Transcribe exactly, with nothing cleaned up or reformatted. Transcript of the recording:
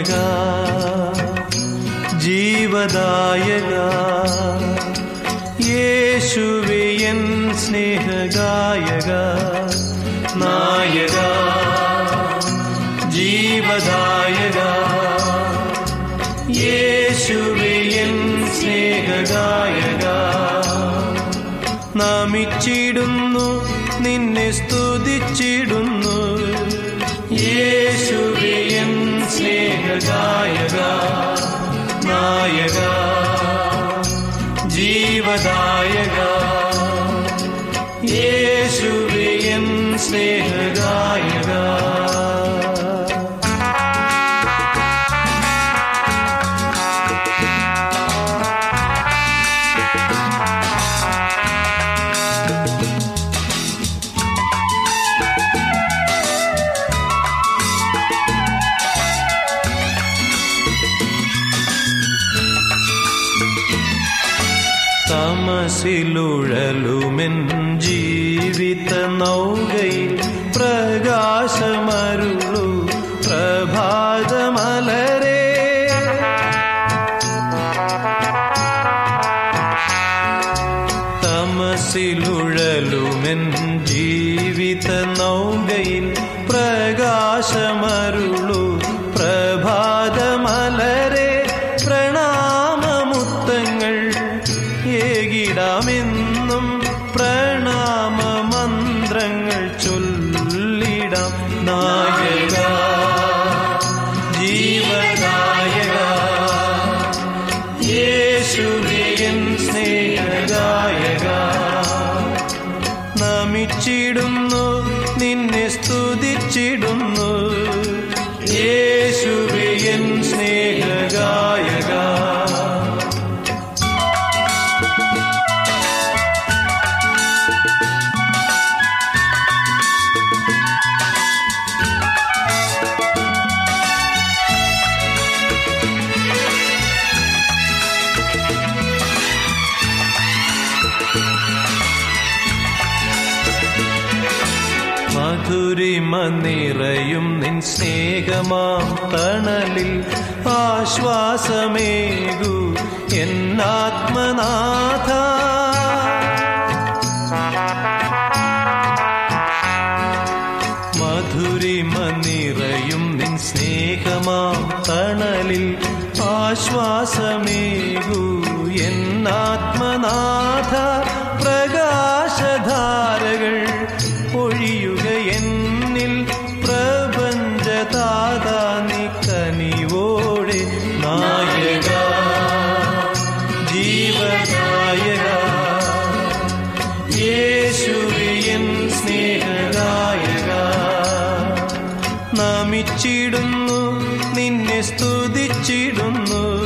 നായക ജീവദായക യേശുവേ എൻ സ്നേഹഗായക നായക ജീവദായക യേശുവേ എൻ സ്നേഹഗായക നമിച്ചിടുന്നു നിന്നെ സ്തുതിച്ചിടുന്നു യേശുവേ എൻ സ്നേഹഗായക നായക ജീവദായക യേശുവേ എൻ സ്നേഹഗായക തമസിലുഴലുമെൻ ജീവിത നൗകയിൽ പ്രകാശമരുളു പ്രഭാതമലരേ തമസിലുഴലുമെൻ ജീവിത നൗകയിൽ പ്രകാശമരുളു പ്രഭാതമലരേ പ്രണാമമുത്തങ്ങൾ ഏകിടാമെന്നും പ്രണാമമന്ത്രങ്ങൾ ചൊല്ലിടാം നായക ജീവദായക യേശുവേ എൻ സ്നേഹഗായക നമിച്ചിടുന്നു നിന്നെ സ്തുതിച്ചിടുന്നു യേശുവേ എൻ സ്നേഹഗായക മധുരിമ നിറയും നിൻ സ്നേഹമാം തണലിൽ ആശ്വാസമേകൂ എന്നാത്മനാഥ മധുരിമ നിറയും നിൻ സ്നേഹമാം തണലിൽ ആശ്വാസമേകൂ എന്നാത്മനാഥ പ്രകാശധാരകൾ ഒഴിയുക എന്നിൽ പ്രപഞ്ചതാതാ നീ കനിവോടെ നായക ജീവദായക യേശുവേ എൻ സ്നേഹഗായക നമിച്ചിടുന്നു നിന്നെ സ്തുതിച്ചിടുന്നു